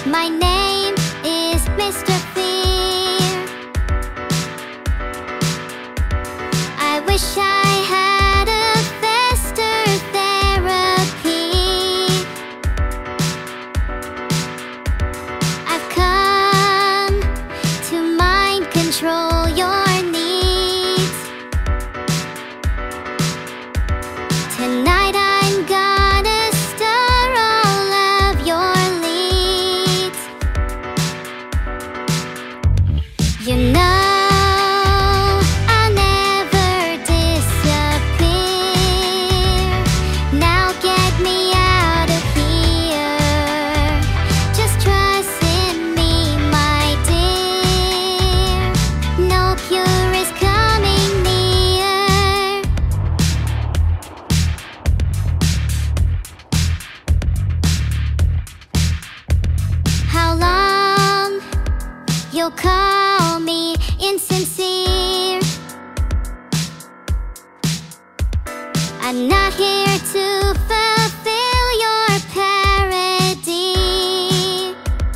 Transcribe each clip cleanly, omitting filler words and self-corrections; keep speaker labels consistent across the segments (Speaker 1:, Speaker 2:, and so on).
Speaker 1: My name is Mr. Fear. I wish I had a faster therapy. I've come to mind control your needs. Tonight I'm gonna stir all of your leads. You know I'll never disappear. Now get me out of here. Just trust in me, my dear. No cure is coming near. How long you'll call me insincere? I'm not here to fulfill your parody.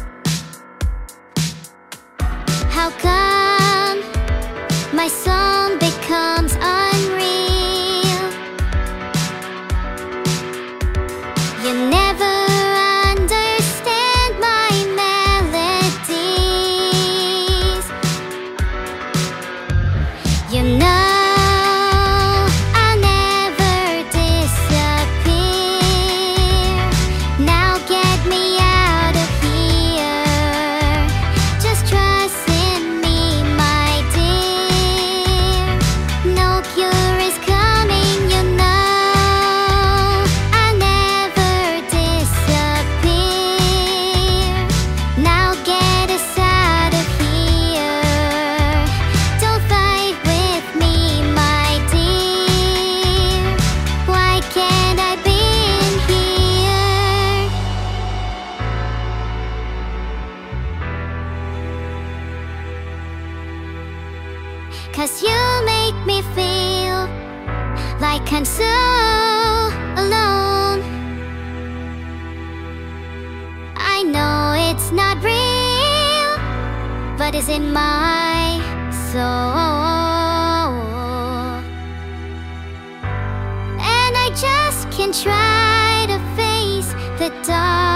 Speaker 1: How come my song becomes unreal? You never understand my melodies. You know I'll never disappear. Now get me out of here. Just trust in me, my dear. No cure is coming, you know. I'll never disappear. Now get us out of here. Don't fight with me, my dear. Why can't I be in here? 'Cause you make me feel like I'm so alone. I know it's not real, but it's in my soul. And I just can't try to face the dark.